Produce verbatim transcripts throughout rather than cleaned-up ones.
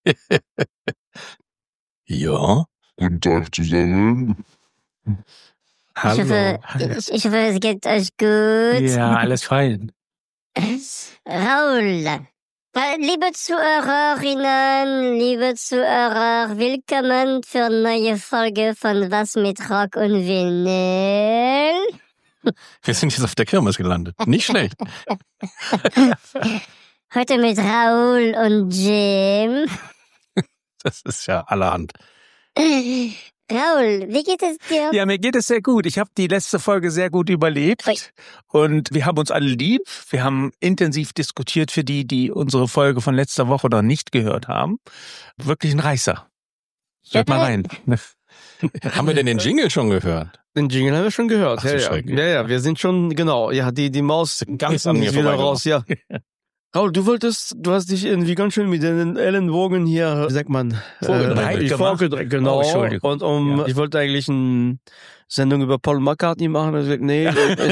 Ja. Guten Tag zusammen. Hallo. Ich hoffe, ich, ich hoffe, es geht euch gut. Ja, alles fein. Raul, liebe Zuhörerinnen, liebe Zuhörer, willkommen für eine neue Folge von Was mit Rock und Vinyl. Wir sind jetzt auf der Kirmes gelandet. Nicht schlecht. Heute mit Raul und Jim. Das ist ja allerhand. Raul, wie geht es dir? Ja, mir geht es sehr gut. Ich habe die letzte Folge sehr gut überlebt. Ui. Und wir haben uns alle lieb. Wir haben intensiv diskutiert für die, die unsere Folge von letzter Woche noch nicht gehört haben. Wirklich ein Reißer. Hört mal rein. Haben wir denn den Jingle schon gehört? Den Jingle haben wir schon gehört. Ach, so ja, ja. ja, ja, wir sind schon, genau, ja, die, die Maus ganz an mir wieder raus, ja. Raul, du wolltest, du hast dich irgendwie ganz schön mit den Ellenbogen hier, wie sagt man, vorgedrängt, äh, vorgedrängt genau. Oh, Entschuldigung. Und um, ja. ich wollte eigentlich eine Sendung über Paul McCartney machen, also nee.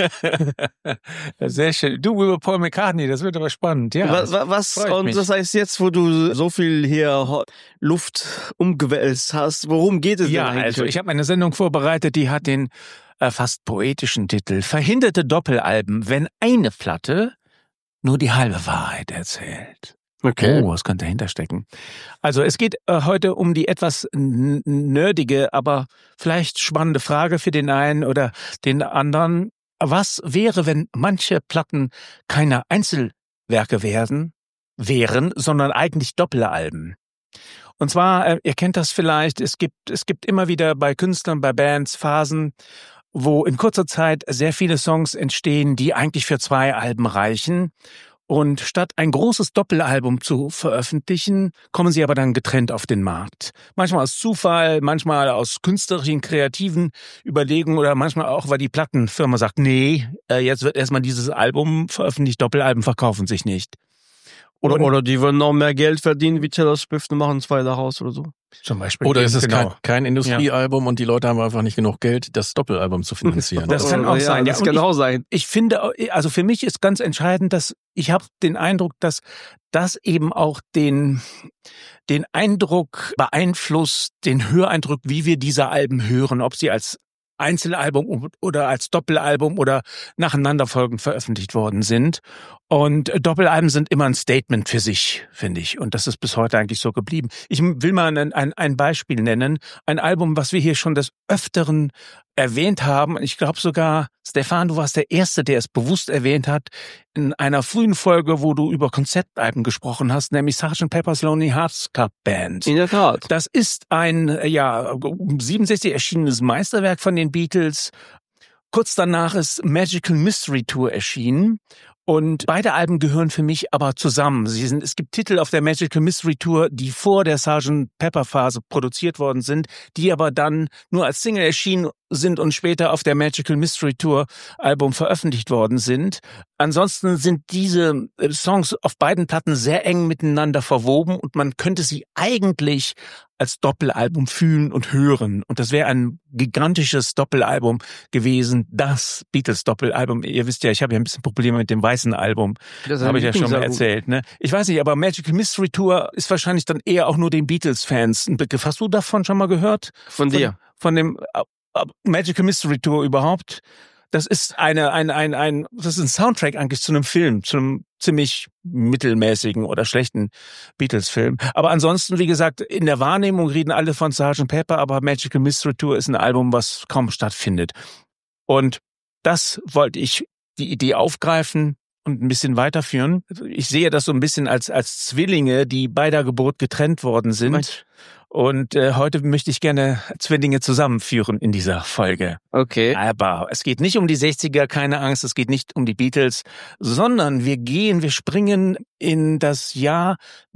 Sehr schön. Du über Paul McCartney, das wird aber spannend, ja. Was, was und mich. Das heißt jetzt, wo du so viel hier Luft umgewälzt hast, worum geht es ja, denn eigentlich? Also ich habe eine Sendung vorbereitet, die hat den äh, fast poetischen Titel Verhinderte Doppelalben, wenn eine Platte nur die halbe Wahrheit erzählt. Okay. Oh, was könnte dahinter stecken? Also es geht äh, heute um die etwas n- nerdige, aber vielleicht spannende Frage für den einen oder den anderen. Was wäre, wenn manche Platten keine Einzelwerke werden, wären, sondern eigentlich Doppelalben? Und zwar, äh, ihr kennt das vielleicht, es gibt, es gibt immer wieder bei Künstlern, bei Bands Phasen, wo in kurzer Zeit sehr viele Songs entstehen, die eigentlich für zwei Alben reichen. Und statt ein großes Doppelalbum zu veröffentlichen, kommen sie aber dann getrennt auf den Markt. Manchmal aus Zufall, manchmal aus künstlerischen, kreativen Überlegungen oder manchmal auch, weil die Plattenfirma sagt, nee, jetzt wird erstmal dieses Album veröffentlicht, Doppelalben verkaufen sich nicht. Oder, oder die wollen noch mehr Geld verdienen wie Taylor Swift und machen zwei daraus oder so. Zum Beispiel. Oder ist es genau. kein, kein Industriealbum ja. und die Leute haben einfach nicht genug Geld, das Doppelalbum zu finanzieren. Das kann auch ja, sein. Das ja, kann ich, auch sein. Ich finde, also für mich ist ganz entscheidend, dass ich habe den Eindruck, dass das eben auch den den Eindruck beeinflusst, den Höreindruck, wie wir diese Alben hören, ob sie als Einzelalbum oder als Doppelalbum oder nacheinanderfolgend veröffentlicht worden sind. Und Doppelalben sind immer ein Statement für sich, finde ich. Und das ist bis heute eigentlich so geblieben. Ich will mal ein, ein, ein Beispiel nennen. Ein Album, was wir hier schon des Öfteren erwähnt haben. Ich glaube sogar, Stefan, du warst der Erste, der es bewusst erwähnt hat, in einer frühen Folge, wo du über Konzeptalben gesprochen hast, nämlich Sergeant Pepper's Lonely Hearts Club Band. In der Tat. Das ist ein, ja, siebenundsechzig erschienenes Meisterwerk von den Beatles. Kurz danach ist Magical Mystery Tour erschienen. Und beide Alben gehören für mich aber zusammen. Sie sind, es gibt Titel auf der Magical Mystery Tour, die vor der Sergeant Pepper Phase produziert worden sind, die aber dann nur als Single erschienen sind und später auf der Magical Mystery Tour Album veröffentlicht worden sind. Ansonsten sind diese Songs auf beiden Platten sehr eng miteinander verwoben und man könnte sie eigentlich als Doppelalbum fühlen und hören. Und das wäre ein gigantisches Doppelalbum gewesen, das Beatles-Doppelalbum. Ihr wisst ja, ich habe ja ein bisschen Probleme mit dem weißen Album. Das habe ich ja schon mal erzählt. Ne? Ich weiß nicht, aber Magical Mystery Tour ist wahrscheinlich dann eher auch nur den Beatles-Fans ein Begriff. Hast du davon schon mal gehört? Von dir? Von, von dem uh, Magical Mystery Tour überhaupt? Das ist eine, ein, ein, ein, das ist ein Soundtrack eigentlich zu einem Film, zu einem ziemlich mittelmäßigen oder schlechten Beatles-Film. Aber ansonsten, wie gesagt, in der Wahrnehmung reden alle von Sergeant Pepper, aber Magical Mystery Tour ist ein Album, was kaum stattfindet. Und das wollte ich, die Idee aufgreifen und ein bisschen weiterführen. Ich sehe das so ein bisschen als, als Zwillinge, die bei der Geburt getrennt worden sind. Mensch. Und äh, heute möchte ich gerne Zwillinge zusammenführen in dieser Folge. Okay. Aber es geht nicht um die sechziger, keine Angst, es geht nicht um die Beatles, sondern wir gehen, wir springen in das Jahr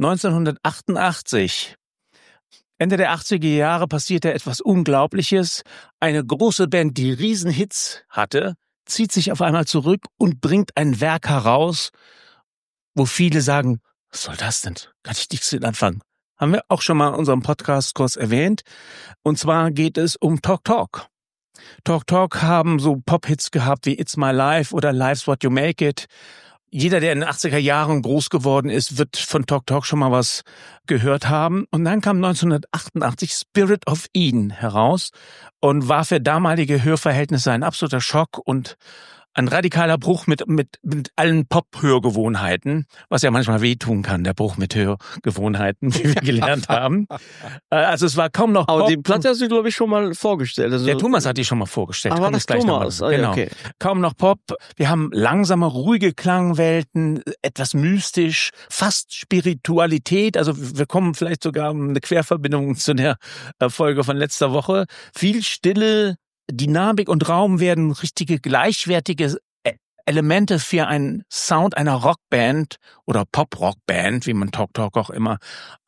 neunzehnhundertachtundachtzig. Ende der achtziger Jahre passierte etwas Unglaubliches. Eine große Band, die Riesenhits hatte, zieht sich auf einmal zurück und bringt ein Werk heraus, wo viele sagen, was soll das denn? Kann ich nichts mit anfangen. Haben wir auch schon mal in unserem Podcast kurz erwähnt. Und zwar geht es um Talk Talk. Talk Talk haben so Pop-Hits gehabt wie It's My Life oder Life's What You Make It. jeder, der in den achtziger Jahren groß geworden ist, wird von Talk Talk schon mal was gehört haben. Und dann kam neunzehnhundertachtundachtzig Spirit of Eden heraus und war für damalige Hörverhältnisse ein absoluter Schock und ein radikaler Bruch mit, mit, mit allen Pop-Hörgewohnheiten, was ja manchmal wehtun kann, der Bruch mit Hörgewohnheiten, wie wir gelernt haben. Also es war kaum noch Pop. Aber die Platte hast du, glaube ich, schon mal vorgestellt. Also der Thomas hat die schon mal vorgestellt. Aber das Thomas, oh, ja, genau. Okay. Kaum noch Pop. Wir haben langsame, ruhige Klangwelten, etwas mystisch, fast Spiritualität. Also wir kommen vielleicht sogar um eine Querverbindung zu der Folge von letzter Woche. Viel Stille, Dynamik und Raum werden richtige gleichwertige Elemente für einen Sound einer Rockband oder Pop-Rockband, wie man Talk Talk auch immer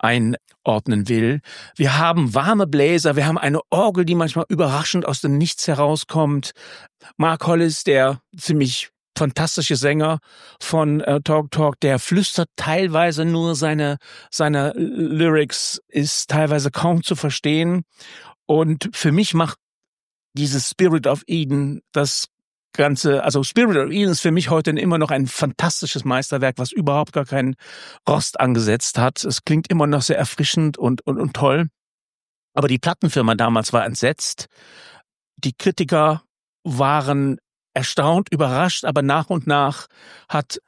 einordnen will. Wir haben warme Bläser, wir haben eine Orgel, die manchmal überraschend aus dem Nichts herauskommt. Mark Hollis, der ziemlich fantastische Sänger von äh, Talk Talk, der flüstert teilweise nur seine, seine Lyrics, ist teilweise kaum zu verstehen. Und für mich macht dieses Spirit of Eden, das Ganze, also Spirit of Eden ist für mich heute immer noch ein fantastisches Meisterwerk, was überhaupt gar keinen Rost angesetzt hat. Es klingt immer noch sehr erfrischend und, und, und toll. Aber die Plattenfirma damals war entsetzt. Die Kritiker waren erstaunt, überrascht, aber nach und nach hat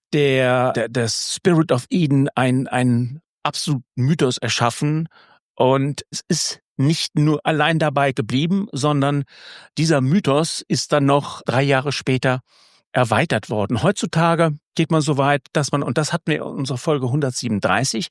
der, der, der Spirit of Eden ein, ein absolut Mythos erschaffen. Und es ist nicht nur allein dabei geblieben, sondern dieser Mythos ist dann noch drei Jahre später erweitert worden. Heutzutage geht man so weit, dass man, und das hatten wir in unserer Folge hundertsiebenunddreißig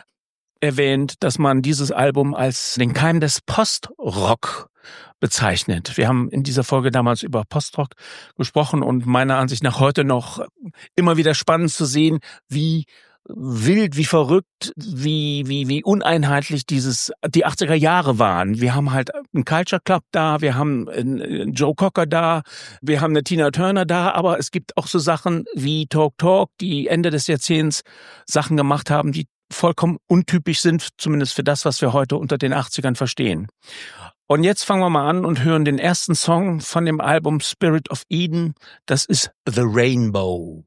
erwähnt, dass man dieses Album als den Keim des Postrock bezeichnet. Wir haben in dieser Folge damals über Postrock gesprochen und meiner Ansicht nach heute noch immer wieder spannend zu sehen, wie wild, wie verrückt, wie wie wie uneinheitlich dieses die achtziger Jahre waren. Wir haben halt einen Culture Club da, wir haben einen Joe Cocker da, wir haben eine Tina Turner da, aber es gibt auch so Sachen wie Talk Talk, die Ende des Jahrzehnts Sachen gemacht haben, die vollkommen untypisch sind, zumindest für das, was wir heute unter den achtzigern verstehen. Und jetzt fangen wir mal an und hören den ersten Song von dem Album Spirit of Eden. Das ist The Rainbow.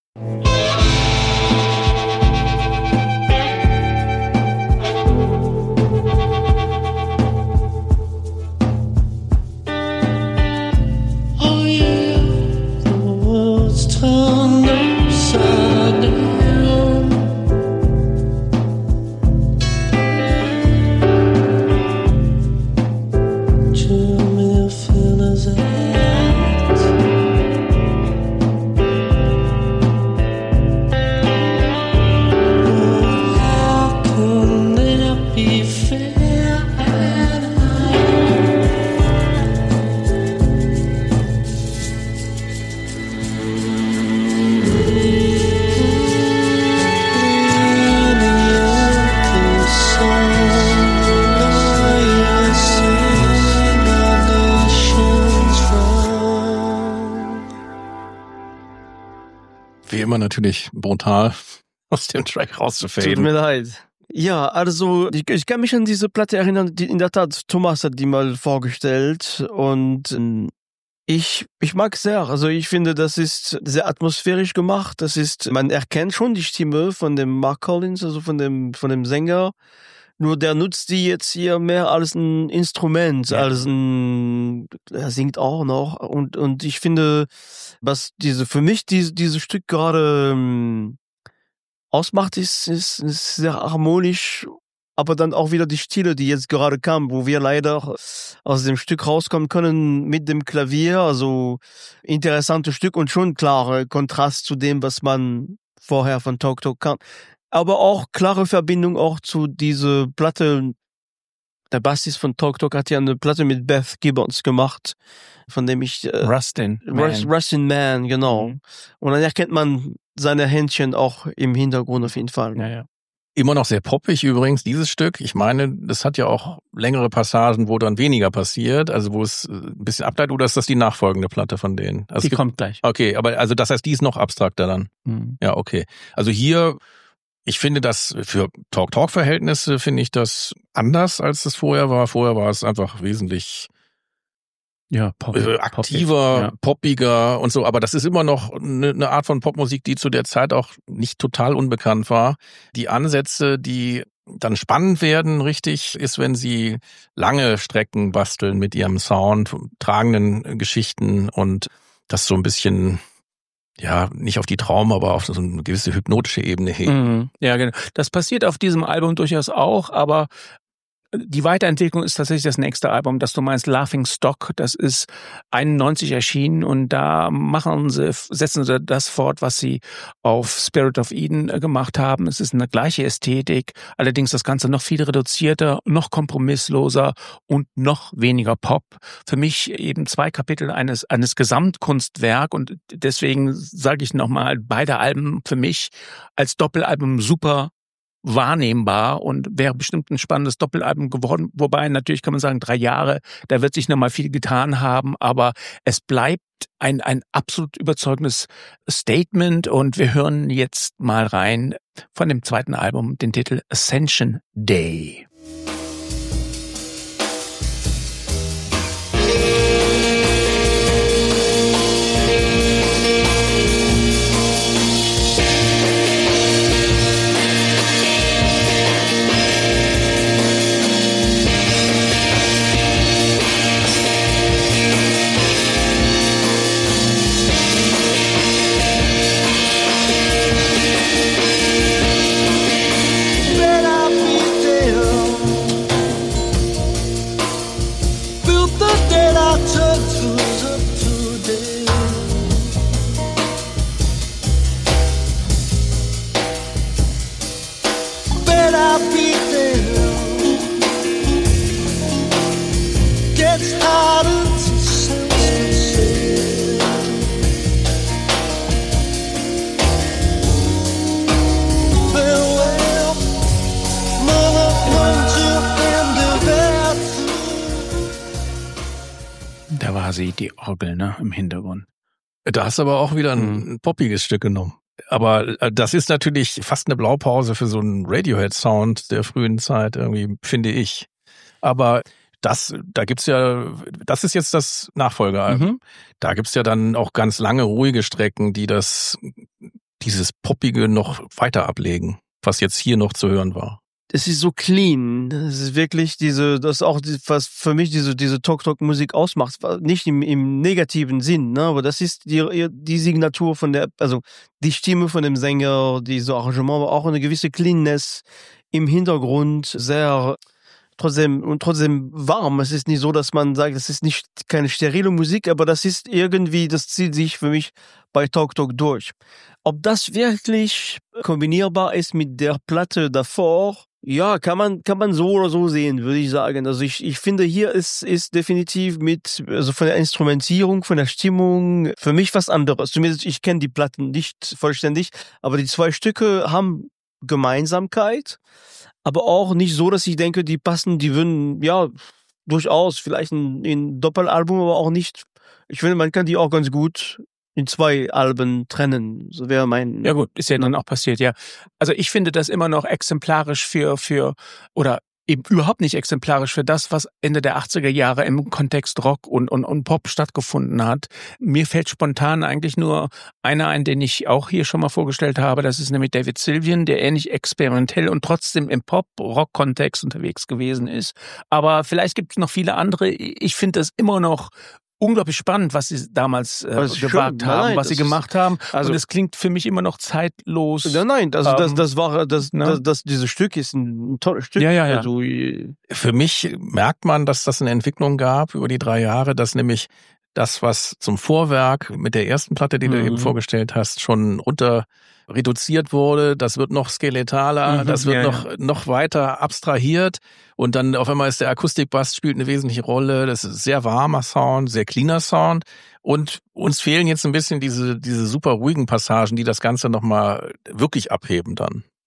Immer natürlich brutal aus dem Track rauszufaden. Tut mir leid. Ja, also ich, ich kann mich an diese Platte erinnern, die in der Tat, Thomas hat die mal vorgestellt und ich ich mag sehr. Also ich finde, das ist sehr atmosphärisch gemacht. Das ist, man erkennt schon die Stimme von dem Mark Collins, also von dem von dem Sänger. Nur der nutzt die jetzt hier mehr als ein Instrument, ja. als ein, er singt auch noch. Und, und ich finde, was diese, für mich diese, dieses Stück gerade ähm, ausmacht, ist, ist, ist sehr harmonisch, aber dann auch wieder die Stille, die jetzt gerade kam, wo wir leider aus dem Stück rauskommen können mit dem Klavier. Also interessantes Stück und schon klarer Kontrast zu dem, was man vorher von Talk Talk kann. Aber auch klare Verbindung auch zu dieser Platte. Der Bassist von Talk Talk hat ja eine Platte mit Beth Gibbons gemacht, von dem ich... Äh, Rustin Man. Rustin Man, genau. Mhm. Und dann erkennt man seine Händchen auch im Hintergrund auf jeden Fall. Ja, ja. Immer noch sehr poppig übrigens, dieses Stück. Ich meine, das hat ja auch längere Passagen, wo dann weniger passiert, also wo es ein bisschen ableitet, oder ist das die nachfolgende Platte von denen? Also die gibt, kommt gleich. Okay, aber also das heißt, die ist noch abstrakter dann. Mhm. Ja, okay. Also hier... Ich finde das für Talk-Talk-Verhältnisse finde ich das anders, als es vorher war. Vorher war es einfach wesentlich Ja, pop, äh, aktiver, ja. poppiger und so. Aber das ist immer noch eine, eine Art von Popmusik, die zu der Zeit auch nicht total unbekannt war. Die Ansätze, die dann spannend werden, richtig, ist, wenn sie lange Strecken basteln mit ihrem Sound, tragenden Geschichten und das so ein bisschen, ja, nicht auf die Traum, aber auf so eine gewisse hypnotische Ebene heben. Mhm. Ja, genau. Das passiert auf diesem Album durchaus auch, aber die Weiterentwicklung ist tatsächlich das nächste Album, das du meinst, Laughing Stock. Das ist einundneunzig erschienen und da machen sie, setzen sie das fort, was sie auf Spirit of Eden gemacht haben. Es ist eine gleiche Ästhetik, allerdings das Ganze noch viel reduzierter, noch kompromissloser und noch weniger Pop. Für mich eben zwei Kapitel eines eines Gesamtkunstwerk und deswegen sage ich nochmal, beide Alben für mich als Doppelalbum super wahrnehmbar und wäre bestimmt ein spannendes Doppelalbum geworden. Wobei natürlich kann man sagen, drei Jahre, da wird sich nochmal viel getan haben, aber es bleibt ein, ein absolut überzeugendes Statement und wir hören jetzt mal rein von dem zweiten Album den Titel Ascension Day. Da war sie, die Orgel, ne, im Hintergrund. Da hast du aber auch wieder ein, ein poppiges Stück genommen. Aber das ist natürlich fast eine Blaupause für so einen Radiohead-Sound der frühen Zeit, irgendwie, finde ich. Aber das, da gibt's ja, das ist jetzt das Nachfolgealbum. Mhm. Da gibt's ja dann auch ganz lange ruhige Strecken, die das, dieses Poppige noch weiter ablegen, was jetzt hier noch zu hören war. Es ist so clean. Es ist wirklich diese, das ist auch, was für mich diese, diese Talk-Talk-Musik ausmacht. Nicht im, im negativen Sinn, ne, aber das ist die, die Signatur von der, also die Stimme von dem Sänger, diese Arrangement, aber auch eine gewisse Cleanness im Hintergrund, sehr, trotzdem, und trotzdem warm. Es ist nicht so, dass man sagt, das ist nicht keine sterile Musik, aber das ist irgendwie, das zieht sich für mich bei Talk-Talk durch. Ob das wirklich kombinierbar ist mit der Platte davor, ja, kann man, kann man so oder so sehen, würde ich sagen. Also ich, ich finde, hier ist, ist definitiv mit, also von der Instrumentierung, von der Stimmung, für mich was anderes. Zumindest, ich kenne die Platten nicht vollständig, aber die zwei Stücke haben Gemeinsamkeit, aber auch nicht so, dass ich denke, die passen, die würden, ja, durchaus, vielleicht ein, ein Doppelalbum, aber auch nicht. Ich finde, man kann die auch ganz gut in zwei Alben trennen. So wäre mein... Ja gut, ist ja dann auch passiert, ja. Also ich finde das immer noch exemplarisch für, für, oder eben überhaupt nicht exemplarisch für das, was Ende der achtziger Jahre im Kontext Rock und, und, und Pop stattgefunden hat. Mir fällt spontan eigentlich nur einer ein, den ich auch hier schon mal vorgestellt habe. Das ist nämlich David Sylvian, der ähnlich experimentell und trotzdem im Pop-Rock-Kontext unterwegs gewesen ist. Aber vielleicht gibt es noch viele andere. Ich finde das immer noch unglaublich spannend, was sie damals äh, gewagt haben, nein, was sie gemacht haben. Also, und es klingt für mich immer noch zeitlos. Ja, nein, also ähm, das, das war, das, ne? das, das, dieses Stück ist ein tolles Stück. Ja, ja, ja. Also, für mich merkt man, dass das eine Entwicklung gab über die drei Jahre, dass nämlich das, was zum Vorwerk mit der ersten Platte, die mhm. du eben vorgestellt hast, schon runter reduziert wurde, das wird noch skeletaler, mhm, das wird ja, noch ja. noch weiter abstrahiert und dann auf einmal ist der Akustikbass spielt eine wesentliche Rolle, das ist sehr warmer Sound, sehr cleaner Sound und uns fehlen jetzt ein bisschen diese diese super ruhigen Passagen, die das Ganze nochmal wirklich abheben dann.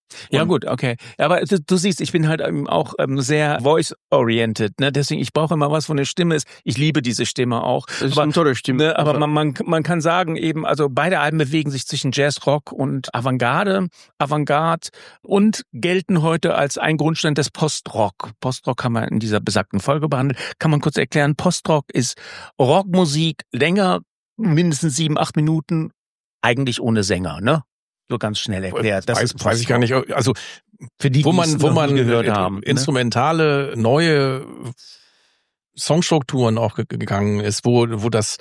Ja Und- gut, okay. Aber du, du siehst, ich bin halt ähm, auch ähm, sehr voice-oriented, ne? Deswegen, ich brauche immer was, wo eine Stimme ist. Ich liebe diese Stimme auch. Das ist aber eine tolle Stimme. ne, aber Also, man, man, man kann sagen eben, also beide Alben bewegen sich zwischen Jazz, Rock und Avantgarde, Avantgarde und gelten heute als ein Grundstein des Postrock. Postrock haben wir in dieser besagten Folge behandelt. Kann man kurz erklären, Postrock ist Rockmusik länger, mindestens sieben, acht Minuten, eigentlich ohne Sänger, ne? So ganz schnell erklärt. Das weiß, ist weiß ich gar nicht. Also für die, wo die man, es wo noch man nie gehört äh, haben. Ne? instrumentale neue Songstrukturen auch ge- gegangen ist, wo wo das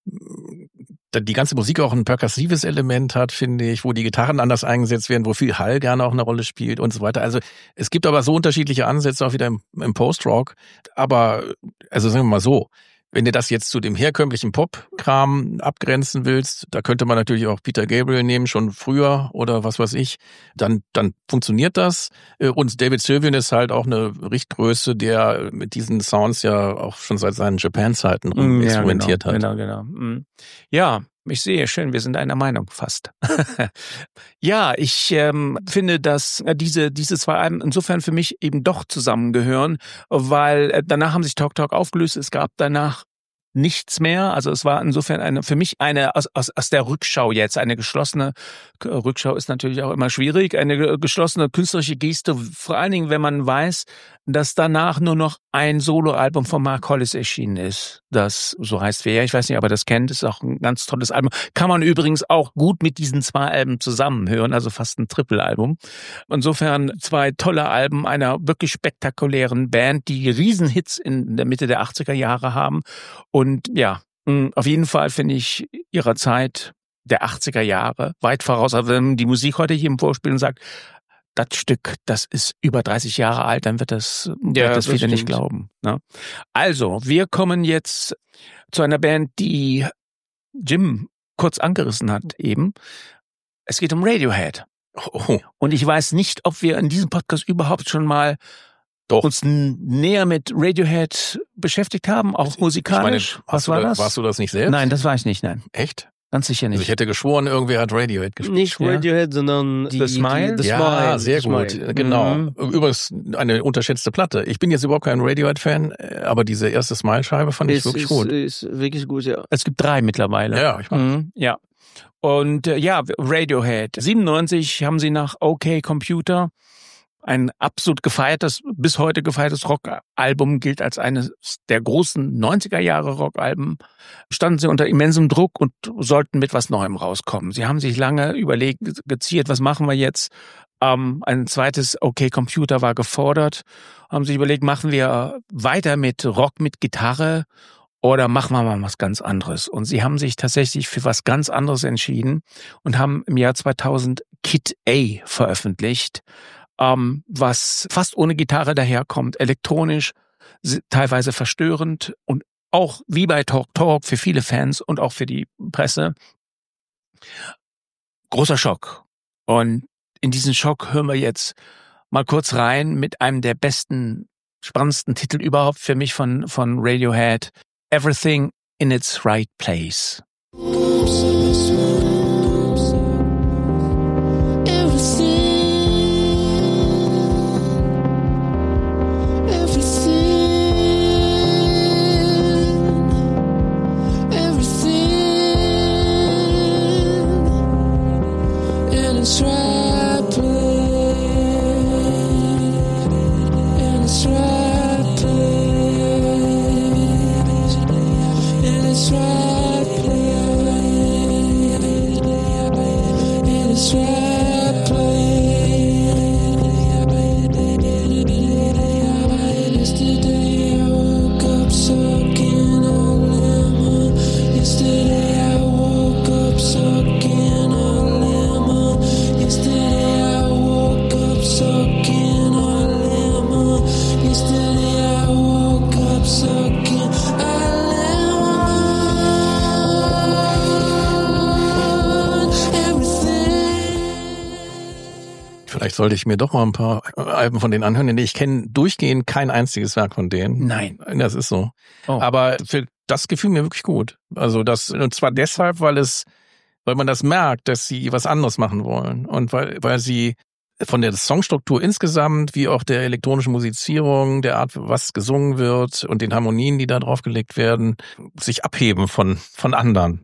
da die ganze Musik auch ein perkussives Element hat, finde ich, wo die Gitarren anders eingesetzt werden, wo viel Hall gerne auch eine Rolle spielt und so weiter. Also es gibt aber so unterschiedliche Ansätze auch wieder im, im Post-Rock. Aber also sagen wir mal so, wenn du das jetzt zu dem herkömmlichen Pop-Kram abgrenzen willst, da könnte man natürlich auch Peter Gabriel nehmen, schon früher oder was weiß ich, dann dann funktioniert das. Und David Sylvian ist halt auch eine Richtgröße, der mit diesen Sounds ja auch schon seit seinen Japan-Zeiten Mm, ja, experimentiert genau, hat. Genau, genau. Mm. Ja, ich sehe, schön, wir sind einer Meinung fast. Ja, ich ähm, finde, dass äh, diese diese zwei Alben insofern für mich eben doch zusammengehören, weil äh, danach haben sich Talk Talk aufgelöst. Es gab danach nichts mehr. Also es war insofern eine für mich eine aus, aus, aus der Rückschau jetzt eine geschlossene Rückschau ist natürlich auch immer schwierig, eine geschlossene künstlerische Geste, vor allen Dingen, wenn man weiß, dass danach nur noch ein Soloalbum von Mark Hollis erschienen ist. Das so heißt wer, ich weiß nicht, ob ihr das kennt, ist auch ein ganz tolles Album. Kann man übrigens auch gut mit diesen zwei Alben zusammenhören, also fast ein Triple-Album. Insofern zwei tolle Alben einer wirklich spektakulären Band, die Riesenhits in der Mitte der achtziger Jahre haben. Und ja, auf jeden Fall finde ich ihrer Zeit der achtziger Jahre weit voraus. Also wenn die Musik heute hier im Vorspiel und sagt, das Stück, das ist über dreißig Jahre alt, dann wird das, wird Ja, das das viele nicht stimmt. glauben. Ne? Also, wir kommen jetzt zu einer Band, die Jim kurz angerissen hat eben. Es geht um Radiohead. Oh, Und ich weiß nicht, ob wir in diesem Podcast überhaupt schon mal Doch. uns n- näher mit Radiohead beschäftigt haben, auch musikalisch. ich meine, Was hast war du, da- das? Warst du das nicht selbst? Nein, das war ich nicht, nein. Echt? Ganz sicher Also nicht. ich hätte geschworen, irgendwer hat Radiohead gespielt. nicht Ja. Radiohead, sondern die, The Smile? Die, The ja, Smile. sehr The gut, Smile. genau. Mhm. Übrigens eine unterschätzte Platte. Ich bin jetzt überhaupt kein Radiohead-Fan, äh, aber diese erste Smile-Scheibe fand ich Ist, wirklich ist, gut. ist wirklich gut, ja. Es gibt drei mittlerweile. Ja, ich meine, Mhm, ja. Und äh, ja, Radiohead. siebenundneunzig haben sie nach OK Computer ein absolut gefeiertes, bis heute gefeiertes Rockalbum, gilt als eines der großen neunziger Jahre Rockalben. Standen sie unter immensem Druck und sollten mit was Neuem rauskommen. Sie haben sich lange überlegt, geziert, was machen wir jetzt? Ähm, ein zweites OK Computer war gefordert. Haben sich überlegt, machen wir weiter mit Rock mit Gitarre oder machen wir mal was ganz anderes? Und sie haben sich tatsächlich für was ganz anderes entschieden und haben im Jahr zweitausend Kid A veröffentlicht, ähm, was fast ohne Gitarre daherkommt, elektronisch, s- teilweise verstörend und auch wie bei Talk Talk für viele Fans und auch für die Presse großer Schock. Und in diesen Schock hören wir jetzt mal kurz rein mit einem der besten, spannendsten Titel überhaupt für mich von, von Radiohead. Everything in its right place. vielleicht sollte ich mir doch mal ein paar Alben von denen anhören, denn ich kenne durchgehend kein einziges Werk von denen. Nein. Das ist so. Oh. Aber für das gefiel mir wirklich gut. Also das, und zwar deshalb, weil es, weil man das merkt, dass sie was anderes machen wollen und weil, weil sie von der Songstruktur insgesamt, wie auch der elektronischen Musizierung, der Art, was gesungen wird und den Harmonien, die da draufgelegt werden, sich abheben von, von anderen.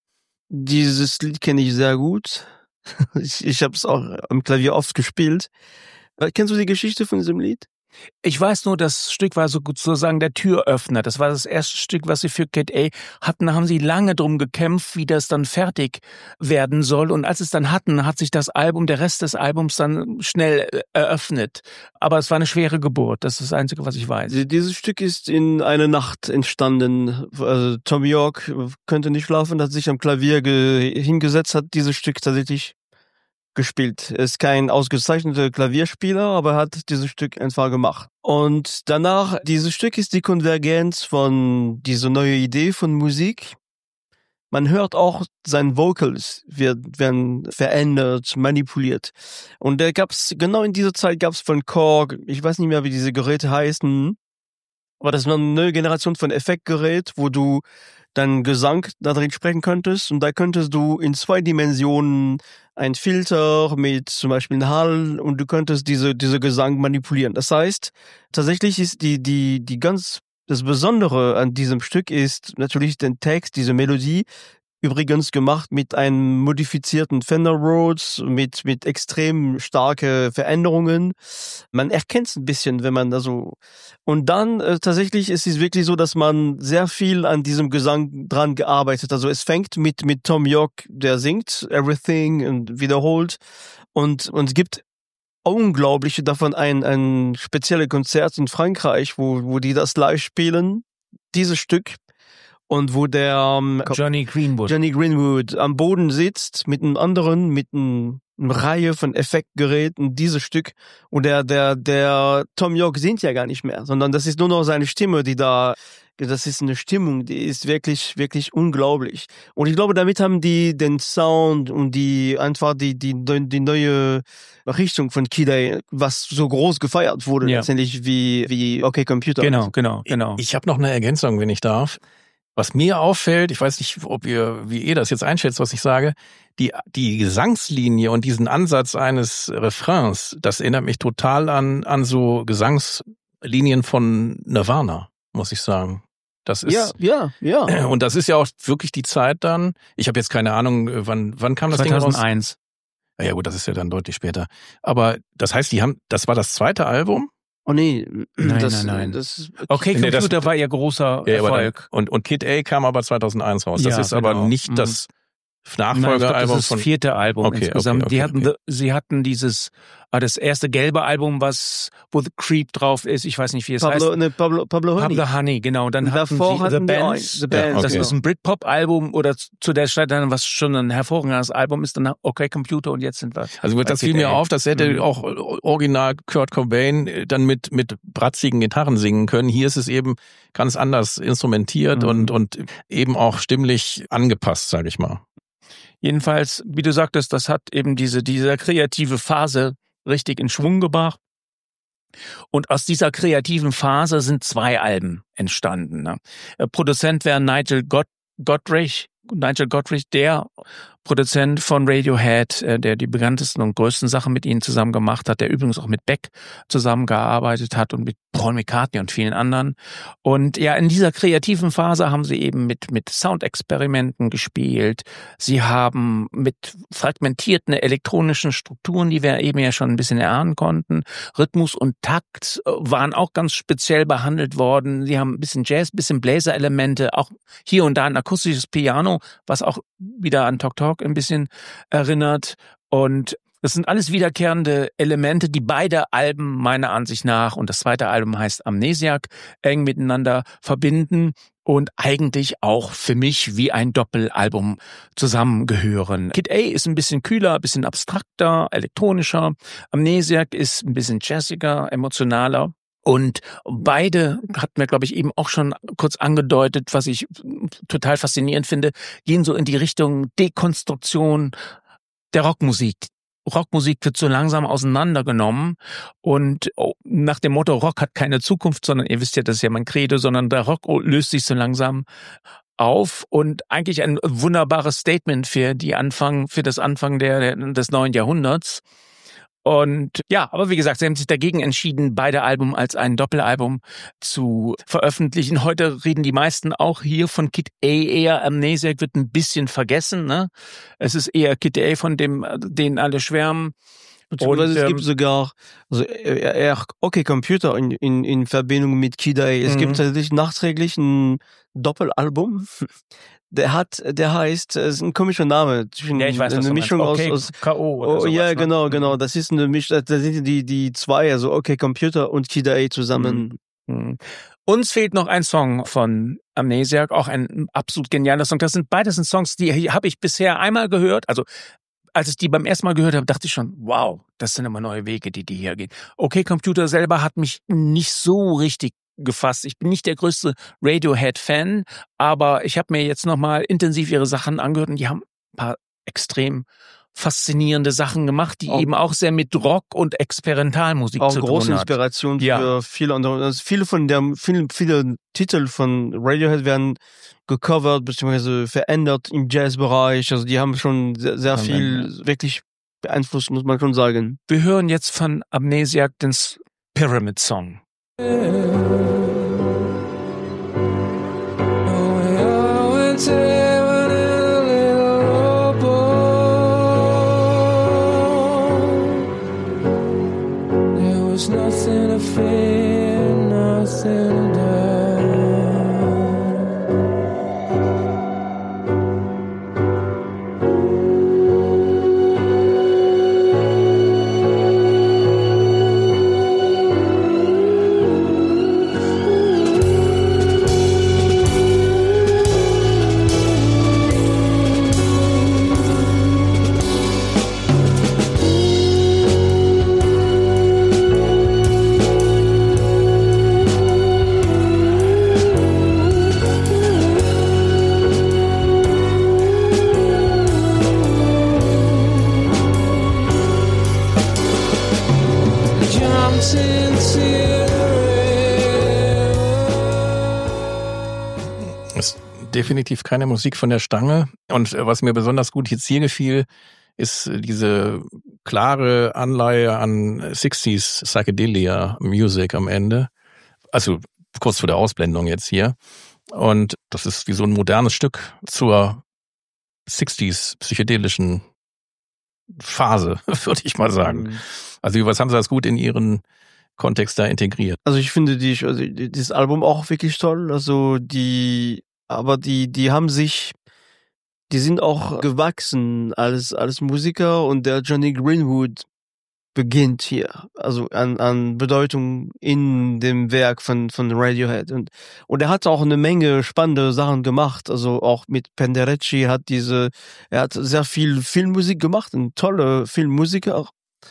Dieses Lied kenne ich sehr gut. Ich, ich habe es auch am Klavier oft gespielt. Kennst du die Geschichte von diesem Lied? Ich weiß nur, das Stück war so sozusagen der Türöffner. Das war das erste Stück, was sie für Kid A hatten. Da haben sie lange drum gekämpft, wie das dann fertig werden soll. Und als es dann hatten, hat sich das Album, der Rest des Albums dann schnell eröffnet. Aber es war eine schwere Geburt. Das ist das Einzige, was ich weiß. Dieses Stück ist in einer Nacht entstanden. Also Thom Yorke könnte nicht schlafen, hat sich am Klavier ge- hingesetzt, hat dieses Stück tatsächlich gespielt. Er ist kein ausgezeichneter Klavierspieler, aber hat dieses Stück einfach gemacht. Und danach, dieses Stück ist die Konvergenz von dieser neuen Idee von Musik. Man hört auch, sein Vocals wird, werden verändert, manipuliert. Und da gab's, genau in dieser Zeit gab's von Korg, ich weiß nicht mehr, wie diese Geräte heißen, aber das war eine neue Generation von Effektgerät, wo du dann Gesang da drin sprechen könntest und da könntest du in zwei Dimensionen ein Filter mit zum Beispiel einem Hall und du könntest diese, diese Gesang manipulieren. Das heißt, tatsächlich ist die, die, die ganz, das Besondere an diesem Stück ist natürlich den Text, diese Melodie, übrigens gemacht mit einem modifizierten Fender Rhodes, mit, mit extrem starke Veränderungen. Man erkennt es ein bisschen, wenn man da so, und dann äh, tatsächlich ist es wirklich so, dass man sehr viel an diesem Gesang dran gearbeitet. Also es fängt mit, mit Thom Yorke, der singt Everything und wiederholt und, und es gibt unglaubliche davon ein, ein spezielles Konzert in Frankreich, wo, wo die das live spielen, dieses Stück. Und wo der um, Johnny Greenwood. Johnny Greenwood am Boden sitzt mit einem anderen, mit einem, einer Reihe von Effektgeräten, dieses Stück. Und der, der, der Thom Yorke singt ja gar nicht mehr, sondern das ist nur noch seine Stimme, die da, das ist eine Stimmung, die ist wirklich, wirklich unglaublich. Und ich glaube, damit haben die den Sound und die, einfach die, die, die neue Richtung von Kid A, was so groß gefeiert wurde, ja. letztendlich wie, wie Okay Computer. Genau, genau, genau. Ich, ich habe noch eine Ergänzung, wenn ich darf. Was mir auffällt, ich weiß nicht, ob ihr, wie ihr das jetzt einschätzt, was ich sage, die, die Gesangslinie und diesen Ansatz eines Refrains, das erinnert mich total an, an so Gesangslinien von Nirvana, muss ich sagen. Das ist, ja, ja, ja. Und das ist ja auch wirklich die Zeit dann. Ich habe jetzt keine Ahnung, wann, wann kam das zweitausendeins. Ding raus? Ja gut, das ist ja dann deutlich später. Aber das heißt, die haben, das war das zweite Album? Oh nee, nein, das, nein, nein. Das, okay, nee, Computer das, war ihr großer ja, Erfolg. Dann, und, und Kid A kam aber zweitausendeins raus. Das ja, ist aber genau. nicht das Nachfolgealbum Nein, ich glaub, das ist von das vierte Album okay, insgesamt. Okay, okay, die hatten, okay. sie hatten dieses, ah, das erste gelbe Album, was, wo The Creep drauf ist. Ich weiß nicht, wie es Pablo, heißt. Ne, Pablo, Pablo Honey. Pablo Honey, genau. Dann hatten davor sie hatten The die Bands. The Bands, ja, okay. Das ist ein Britpop-Album oder zu der Zeit dann, was schon ein hervorragendes Album ist, dann Okay Computer und jetzt sind wir. Also das fiel mir auf, das hätte mhm. auch original Kurt Cobain dann mit mit bratzigen Gitarren singen können. Hier ist es eben ganz anders instrumentiert mhm. und und eben auch stimmlich angepasst, sage ich mal. Jedenfalls, wie du sagtest, das hat eben diese diese kreative Phase richtig in Schwung gebracht. Und aus dieser kreativen Phase sind zwei Alben entstanden. Ne? Produzent wäre Nigel God- Godrich, Nigel Godrich, der Produzent von Radiohead, der die bekanntesten und größten Sachen mit ihnen zusammen gemacht hat, der übrigens auch mit Beck zusammengearbeitet hat und mit Paul McCartney und vielen anderen. Und ja, in dieser kreativen Phase haben sie eben mit mit Soundexperimenten gespielt. Sie haben mit fragmentierten elektronischen Strukturen, die wir eben ja schon ein bisschen erahnen konnten. Rhythmus und Takt waren auch ganz speziell behandelt worden. Sie haben ein bisschen Jazz, ein bisschen Bläserelemente, auch hier und da ein akustisches Piano, was auch wieder an Talk Talk ein bisschen erinnert. Und das sind alles wiederkehrende Elemente, die beide Alben meiner Ansicht nach, und das zweite Album heißt Amnesiac, eng miteinander verbinden und eigentlich auch für mich wie ein Doppelalbum zusammengehören. Kid A ist ein bisschen kühler, ein bisschen abstrakter, elektronischer. Amnesiac ist ein bisschen jazziger, emotionaler. Und beide, hat mir, glaube ich, eben auch schon kurz angedeutet, was ich total faszinierend finde, gehen so in die Richtung Dekonstruktion der Rockmusik. Rockmusik wird so langsam auseinandergenommen und nach dem Motto, Rock hat keine Zukunft, sondern ihr wisst ja, das ist ja mein Credo, sondern der Rock löst sich so langsam auf und eigentlich ein wunderbares Statement für die Anfang, für das Anfang der, des neuen Jahrhunderts. Und ja, aber wie gesagt, sie haben sich dagegen entschieden, beide Alben als ein Doppelalbum zu veröffentlichen. Heute reden die meisten auch hier von Kid A eher. Amnesiac wird ein bisschen vergessen, ne? Es ist eher Kid A, von dem, den alle schwärmen. Und es ähm, gibt sogar, also eher OK Computer in, in, in Verbindung mit Kid A. Es Mhm. gibt tatsächlich nachträglich ein Doppelalbum. Der hat, der heißt, es ist ein komischer Name. Ja, ich weiß, was eine du Mischung meinst. Okay, aus, aus K O oder oh, sowas, ja, ne? genau, genau. Das ist eine Mischung, da sind die, die zwei, also OK Computer und Kid A zusammen. Mhm. Uns fehlt noch ein Song von Amnesiac, auch ein absolut genialer Song. Das sind beides sind Songs, die habe ich bisher einmal gehört. Also als ich die beim ersten Mal gehört habe, dachte ich schon, wow, das sind immer neue Wege, die die hier gehen. OK Computer selber hat mich nicht so richtig gefasst. Ich bin nicht der größte Radiohead-Fan, aber ich habe mir jetzt nochmal intensiv ihre Sachen angehört und die haben ein paar extrem faszinierende Sachen gemacht, die Auch- eben auch sehr mit Rock und Experimentalmusik Auch zu große tun hat. Inspiration Ja. für viele andere. Also viele von der, viele, viele Titel von Radiohead werden gecovert bzw. verändert im Jazzbereich. Also die haben schon sehr, sehr Amen, viel wirklich beeinflusst, muss man schon sagen. Wir hören jetzt von Amnesiac den Pyramid Song. Nothing to fear, nothing to jumped into Ist definitiv keine Musik von der Stange. Und äh, was mir besonders gut jetzt hier gefiel, ist äh, diese klare Anleihe an sechziger Psychedelia Music am Ende. Also kurz vor der Ausblendung jetzt hier. Und das ist wie so ein modernes Stück zur sechziger psychedelischen Phase, würde ich mal sagen. Also was haben sie das gut in ihren Kontext da integriert? Also ich finde die, also die- dieses Album auch wirklich toll. Also die, aber die, die haben sich, die sind auch gewachsen als, als Musiker und der Johnny Greenwood beginnt hier. Also an, an Bedeutung in dem Werk von, von Radiohead. Und, und er hat auch eine Menge spannende Sachen gemacht. Also auch mit Penderecki hat diese, er hat sehr viel Filmmusik gemacht, ein toller Filmmusiker.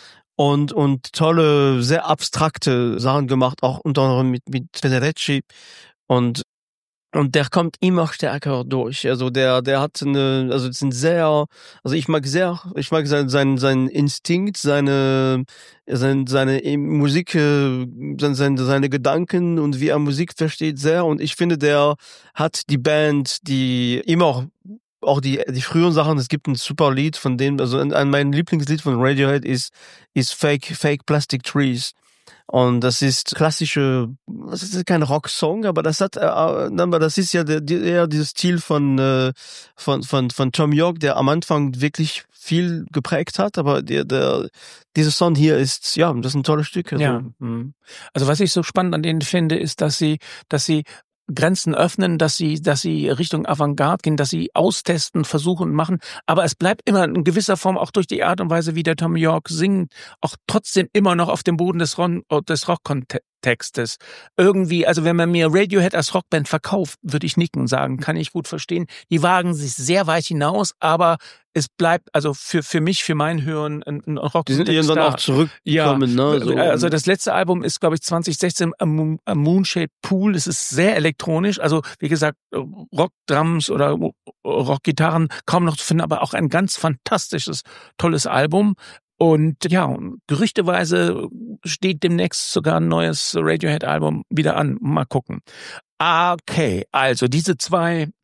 Und, und tolle, sehr abstrakte Sachen gemacht, auch unter anderem mit, mit Penderecki. Und, und der kommt immer stärker durch. Also der, der hat eine, also es sind sehr, also ich mag sehr, ich mag sein, sein, sein Instinkt, seine, seine, seine Musik, äh, seine, seine Gedanken und wie er Musik versteht sehr. Und ich finde, der hat die Band, die immer auch die, die früheren Sachen, es gibt ein super Lied von dem, also ein, ein mein Lieblingslied von Radiohead ist, ist Fake, Fake Plastic Trees. Und das ist klassische, das ist kein Rocksong, aber das hat, äh, aber das ist ja der, der, eher dieses Stil von, äh, von, von, von Tom York, der am Anfang wirklich viel geprägt hat, aber der, der, dieser Song hier ist, ja, das ist ein tolles Stück. Also, Ja. mhm. Also was ich so spannend an denen finde, ist, dass sie, dass sie Grenzen öffnen, dass sie, dass sie Richtung Avantgarde gehen, dass sie austesten, versuchen, machen. Aber es bleibt immer in gewisser Form auch durch die Art und Weise, wie der Tom York singt, auch trotzdem immer noch auf dem Boden des, Ron, des Rockkontextes. Irgendwie, also wenn man mir Radiohead als Rockband verkauft, würde ich nicken und sagen, kann ich gut verstehen. Die wagen sich sehr weit hinaus, aber es bleibt also für für mich, für mein Hören ein, ein Rockkontext die sind irgendwann da. auch zurückgekommen, Ja, ne? So. also das letzte Album ist, glaube ich, zwanzig sechzehn A Moon- A Moonshaped Pool. Es ist sehr elektronisch, also wie gesagt, Rockdrums oder Rockgitarren kaum noch zu finden, aber auch ein ganz fantastisches, tolles Album. Und ja, gerüchteweise steht demnächst sogar ein neues Radiohead-Album wieder an. Mal gucken. Okay, also diese zwei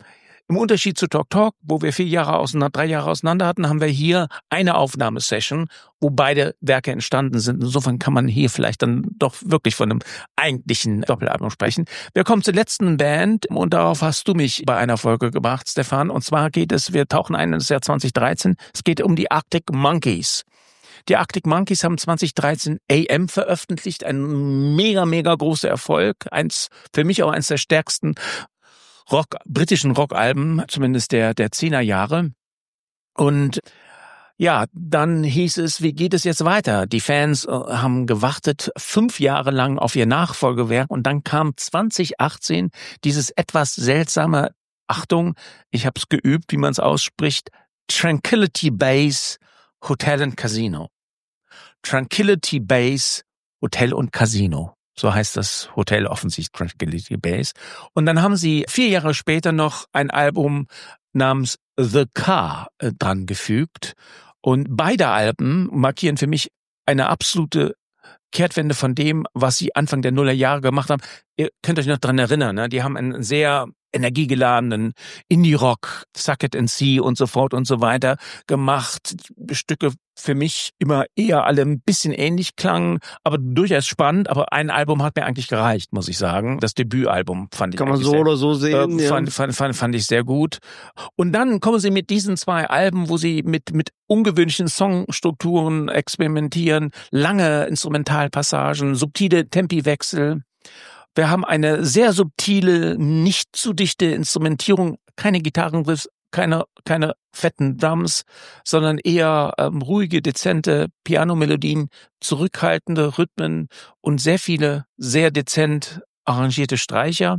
Im Unterschied zu Talk Talk, wo wir vier Jahre auseinander, drei Jahre auseinander hatten, haben wir hier eine Aufnahmesession, wo beide Werke entstanden sind. Insofern kann man hier vielleicht dann doch wirklich von einem eigentlichen Doppelalbum sprechen. Wir kommen zur letzten Band und darauf hast du mich bei einer Folge gebracht, Stefan. Und zwar geht es, wir tauchen ein in das Jahr zwanzig dreizehn. Es geht um die Arctic Monkeys. Die Arctic Monkeys haben zwanzig dreizehn A M veröffentlicht. Ein mega, mega großer Erfolg. Eins, für mich auch eins der stärksten Rock, britischen Rockalben, zumindest der, der zehner Jahre. Und ja, dann hieß es, wie geht es jetzt weiter? Die Fans äh, haben gewartet fünf Jahre lang auf ihr Nachfolgewerk und dann kam zwanzig achtzehn dieses etwas seltsame, Achtung, ich habe es geübt, wie man es ausspricht, Tranquility Base Hotel and Casino. Tranquility Base Hotel und Casino. So heißt das Hotel offensichtlich, Tranquility Base. Und dann haben sie vier Jahre später noch ein Album namens The Car äh, dran gefügt. Und beide Alben markieren für mich eine absolute Kehrtwende von dem, was sie Anfang der Nullerjahre gemacht haben. Ihr könnt euch noch dran erinnern, ne? Die haben einen sehr energiegeladenen Indie-Rock, Suck It and See und so fort und so weiter gemacht. Stücke für mich immer eher alle ein bisschen ähnlich klangen, aber durchaus spannend. Aber ein Album hat mir eigentlich gereicht, muss ich sagen. Das Debütalbum fand ich Kann man so sehr, oder so sehen. äh, ja. fand, fand, fand, fand ich sehr gut. Und dann kommen sie mit diesen zwei Alben, wo sie mit, mit ungewöhnlichen Songstrukturen experimentieren, lange Instrumentalpassagen, subtile Tempiwechsel. Wir haben eine sehr subtile, nicht zu dichte Instrumentierung, keine Gitarrenriffs, keine keine fetten Drums, sondern eher ähm, ruhige, dezente Pianomelodien, zurückhaltende Rhythmen und sehr viele sehr dezent arrangierte Streicher.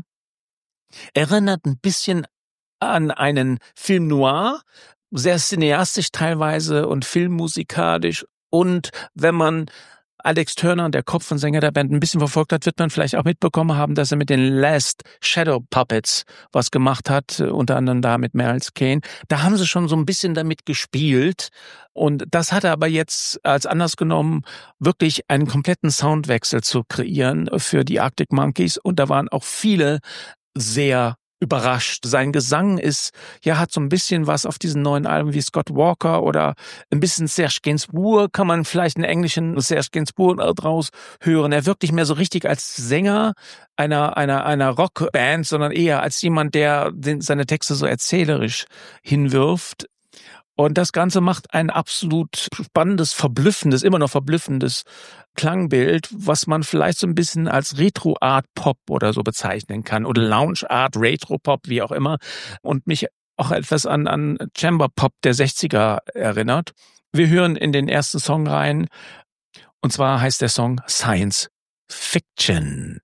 Erinnert ein bisschen an einen Film noir, sehr cineastisch teilweise und filmmusikalisch. Und wenn man Alex Turner, der Kopf und Sänger der Band, ein bisschen verfolgt hat, wird man vielleicht auch mitbekommen haben, dass er mit den Last Shadow Puppets was gemacht hat, unter anderem da mit Miles Kane. Da haben sie schon so ein bisschen damit gespielt und das hat er aber jetzt als Anlass genommen, wirklich einen kompletten Soundwechsel zu kreieren für die Arctic Monkeys und da waren auch viele sehr überrascht. Sein Gesang ist, ja, hat so ein bisschen was auf diesen neuen Alben wie Scott Walker oder ein bisschen Serge Gainsbourg, kann man vielleicht einen englischen Serge Gainsbourg draus hören. Er wirkt nicht mehr so richtig als Sänger einer, einer, einer Rockband, sondern eher als jemand, der den, seine Texte so erzählerisch hinwirft. Und das Ganze macht ein absolut spannendes, verblüffendes, immer noch verblüffendes Klangbild, was man vielleicht so ein bisschen als Retro-Art-Pop oder so bezeichnen kann oder Lounge-Art, Retro-Pop, wie auch immer und mich auch etwas an, an Chamber-Pop der sechziger erinnert. Wir hören in den ersten Song rein und zwar heißt der Song Science Fiction.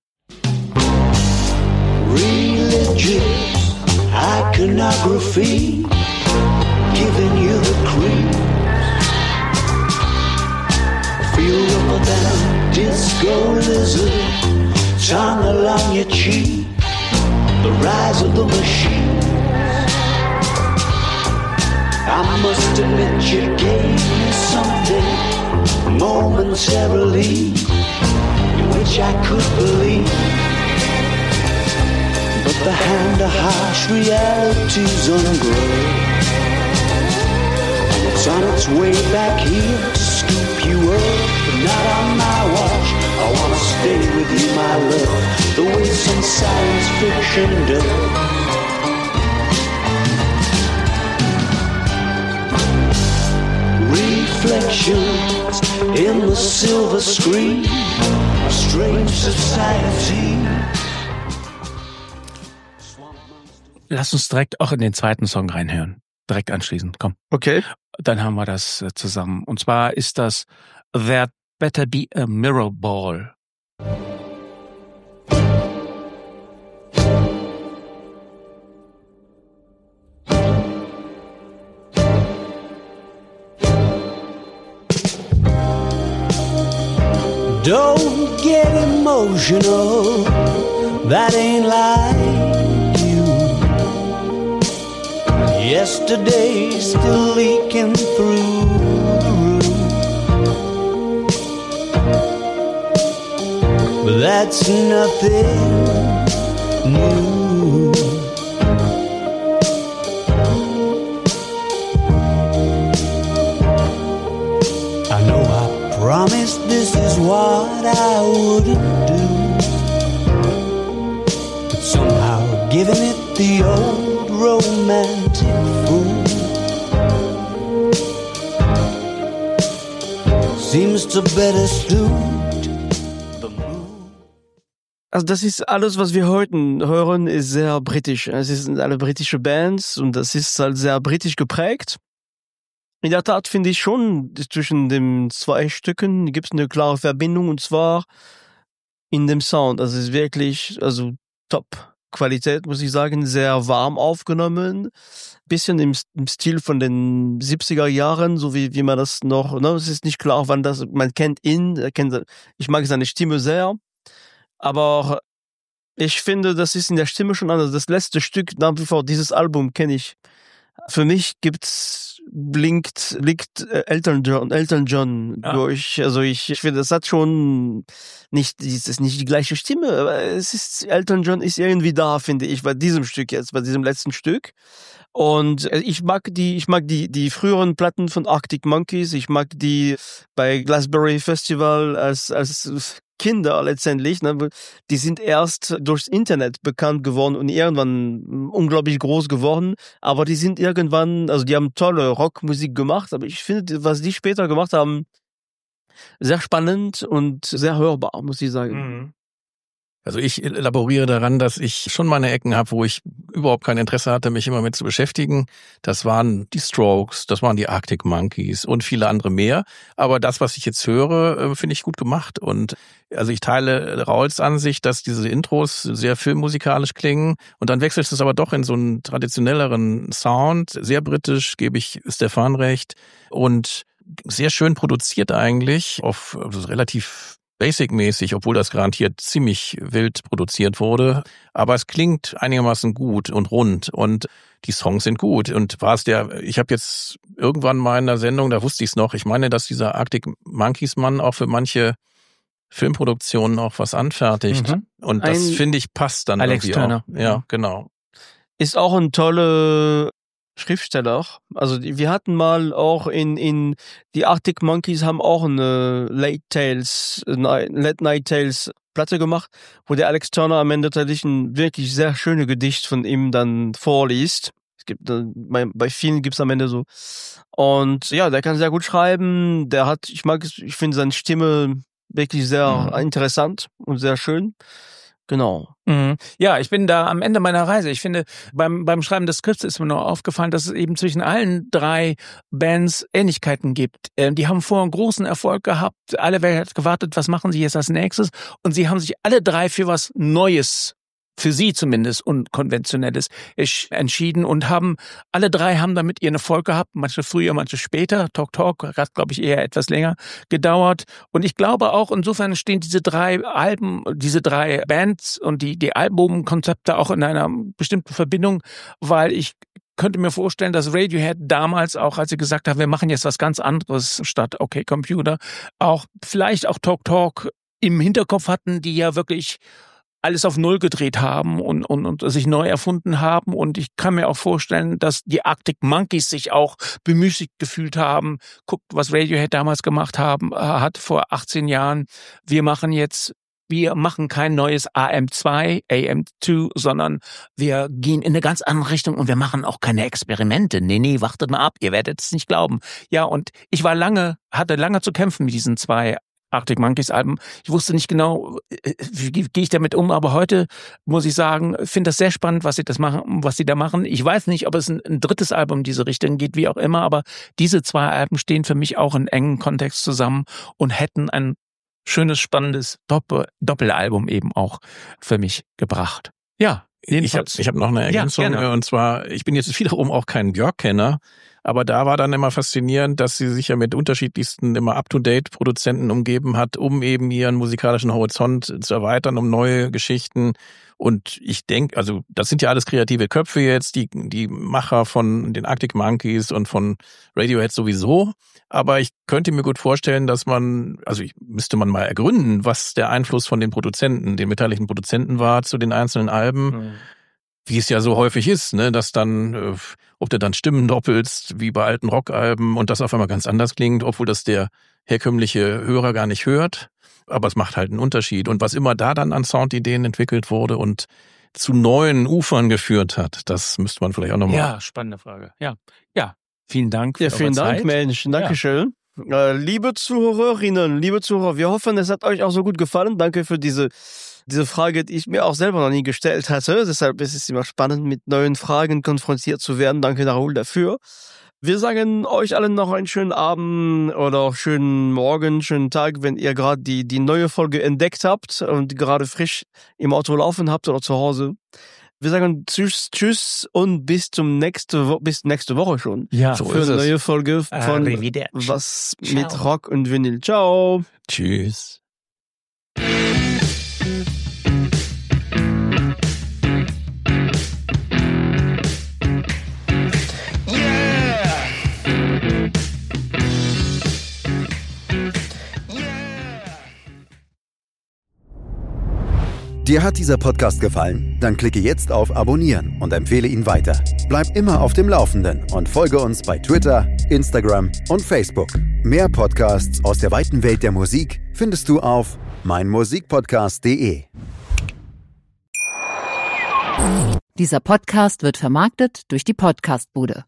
Religious iconography giving you the creeps. Feel up down, disco lizard, tongue along your cheek. The rise of the machine. I must admit you gave me something momentarily in which I could believe. But the hand of harsh reality's ungrown. It's on its way back here to scoop you up, but not on my watch. I wanna stay with you, my love, the way some science fiction does. Reflections in the silver screen, a strange society. Lass uns direkt auch in den zweiten Song reinhören. Direkt anschließend, komm. Okay. Dann haben wir das äh, zusammen. Und zwar ist das There'd Better Be a Mirror Ball. Don't get emotional, that ain't like you. Yesterday's still leaking through the roof, but that's nothing new. better suit the mood. Also das ist alles, was wir heute hören, ist sehr britisch. Es sind alle britische Bands und das ist halt sehr britisch geprägt. In der Tat finde ich schon, zwischen den zwei Stücken gibt es eine klare Verbindung und zwar in dem Sound. Also es ist wirklich, also Top-Qualität, muss ich sagen, sehr warm aufgenommen. Bisschen im, im Stil von den siebziger Jahren, so wie, wie man das noch, ne, es ist nicht klar, wann das, man kennt ihn, er kennt, ich mag seine Stimme sehr, aber ich finde, das ist in der Stimme schon anders. Das letzte Stück, nach wie vor, dieses Album kenne ich. Für mich gibt's, blinkt, liegt äh, Elton John, Elton John Ja. durch. Also ich, ich finde, das hat schon nicht, es ist nicht die gleiche Stimme, aber es ist, Elton John ist irgendwie da, finde ich, bei diesem Stück jetzt, bei diesem letzten Stück. Und ich mag die, ich mag die, die früheren Platten von Arctic Monkeys. Ich mag die bei Glastonbury Festival als, als Kinder letztendlich. Ne? Die sind erst durchs Internet bekannt geworden und irgendwann unglaublich groß geworden. Aber die sind irgendwann, also die haben tolle Rockmusik gemacht. Aber ich finde, was die später gemacht haben, sehr spannend und sehr hörbar, muss ich sagen. Mhm. Also ich elaboriere daran, dass ich schon meine Ecken habe, wo ich überhaupt kein Interesse hatte, mich immer mit zu beschäftigen. Das waren die Strokes, das waren die Arctic Monkeys und viele andere mehr. Aber das, was ich jetzt höre, finde ich gut gemacht. Und also ich teile Rauls Ansicht, dass diese Intros sehr filmmusikalisch klingen. Und dann wechselt es aber doch in so einen traditionelleren Sound. Sehr britisch, gebe ich Stefan recht. Und sehr schön produziert eigentlich, auf also relativ Basic-mäßig, obwohl das garantiert ziemlich wild produziert wurde. Aber es klingt einigermaßen gut und rund und die Songs sind gut. Und war es der, ich habe jetzt irgendwann mal in der Sendung, da wusste ich es noch, ich meine, dass dieser Arctic Monkeys Mann auch für manche Filmproduktionen auch was anfertigt. Mhm. Und das, Ein finde ich, passt dann Alex irgendwie Turner. auch. Ja, genau. Ist auch ein toller Schriftsteller. Also die, wir hatten mal auch in in die Arctic Monkeys haben auch eine Late Tales, Late Night Tales Platte gemacht, wo der Alex Turner am Ende tatsächlich ein wirklich sehr schöne Gedicht von ihm dann vorliest. Es gibt bei, bei vielen gibt's am Ende so. Und ja, der kann sehr gut schreiben. Der hat, ich mag es, ich finde seine Stimme wirklich sehr Mhm. interessant und sehr schön. Genau. Mhm. Ja, ich bin da am Ende meiner Reise. Ich finde, beim, beim Schreiben des Skripts ist mir noch aufgefallen, dass es eben zwischen allen drei Bands Ähnlichkeiten gibt. Ähm, die haben vorher einen großen Erfolg gehabt. Alle Welt hat gewartet, was machen sie jetzt als nächstes? Und sie haben sich alle drei für was Neues, für sie zumindest, unkonventionelles entschieden und haben, alle drei haben damit ihren Erfolg gehabt. Manche früher, manche später. Talk Talk hat, glaube ich, eher etwas länger gedauert. Und ich glaube auch, insofern stehen diese drei Alben, diese drei Bands und die, die Albumkonzepte auch in einer bestimmten Verbindung, weil ich könnte mir vorstellen, dass Radiohead damals auch, als sie gesagt haben, wir machen jetzt was ganz anderes statt Okay Computer, auch vielleicht auch Talk Talk im Hinterkopf hatten, die ja wirklich alles auf Null gedreht haben und, und, und sich neu erfunden haben. Und ich kann mir auch vorstellen, dass die Arctic Monkeys sich auch bemüßigt gefühlt haben. Guckt, was Radiohead damals gemacht haben, hat vor achtzehn Jahren. Wir machen jetzt, wir machen kein neues A M zwei, A M zwei, sondern wir gehen in eine ganz andere Richtung und wir machen auch keine Experimente. Nee, nee, wartet mal ab, ihr werdet es nicht glauben. Ja, und ich war lange, hatte lange zu kämpfen mit diesen zwei Arctic Monkeys Alben. Ich wusste nicht genau, wie gehe ich damit um, aber heute muss ich sagen, finde das sehr spannend, was sie das machen, was sie da machen. Ich weiß nicht, ob es ein, ein drittes Album in diese Richtung geht, wie auch immer, aber diese zwei Alben stehen für mich auch in engen Kontext zusammen und hätten ein schönes, spannendes Doppel- Doppelalbum eben auch für mich gebracht. Ja, Ich habe ich hab noch eine Ergänzung, Ja, gerne. und zwar, ich bin jetzt wiederum auch kein Björk-Kenner, aber da war dann immer faszinierend, dass sie sich ja mit unterschiedlichsten, immer up-to-date-Produzenten umgeben hat, um eben ihren musikalischen Horizont zu erweitern, um neue Geschichten. Und ich denke, also das sind ja alles kreative Köpfe jetzt, die die Macher von den Arctic Monkeys und von Radiohead sowieso. Aber ich könnte mir gut vorstellen, dass man, also ich, müsste man mal ergründen, was der Einfluss von den Produzenten, den beteiligten Produzenten war zu den einzelnen Alben. Mhm. Wie es ja so häufig ist, ne, dass dann, äh, ob du dann Stimmen doppelst, wie bei alten Rockalben und das auf einmal ganz anders klingt, obwohl das der herkömmliche Hörer gar nicht hört. Aber es macht halt einen Unterschied. Und was immer da dann an Soundideen entwickelt wurde und zu neuen Ufern geführt hat, das müsste man vielleicht auch nochmal. Ja, spannende Frage. Ja, ja. Vielen Dank für Ja, vielen eure Dank, Zeit. Mensch. Dankeschön. Äh, liebe Zuhörerinnen, liebe Zuhörer, wir hoffen, es hat euch auch so gut gefallen. Danke für diese, diese Frage, die ich mir auch selber noch nie gestellt hatte. Deshalb ist es immer spannend, mit neuen Fragen konfrontiert zu werden. Danke, Rahul, dafür. Wir sagen euch allen noch einen schönen Abend oder auch schönen Morgen, schönen Tag, wenn ihr gerade die, die neue Folge entdeckt habt und gerade frisch im Auto laufen habt oder zu Hause. Wir sagen tschüss, tschüss und bis zum nächste Wo- bis nächste Woche schon. Ja, So Für ist eine es. neue Folge von Arrivederci. Was Ciao. mit Rock und Vinyl. Ciao. Tschüss. Dir hat dieser Podcast gefallen? Dann klicke jetzt auf Abonnieren und empfehle ihn weiter. Bleib immer auf dem Laufenden und folge uns bei Twitter, Instagram und Facebook. Mehr Podcasts aus der weiten Welt der Musik findest du auf meinmusikpodcast punkt de. Dieser Podcast wird vermarktet durch die Podcastbude.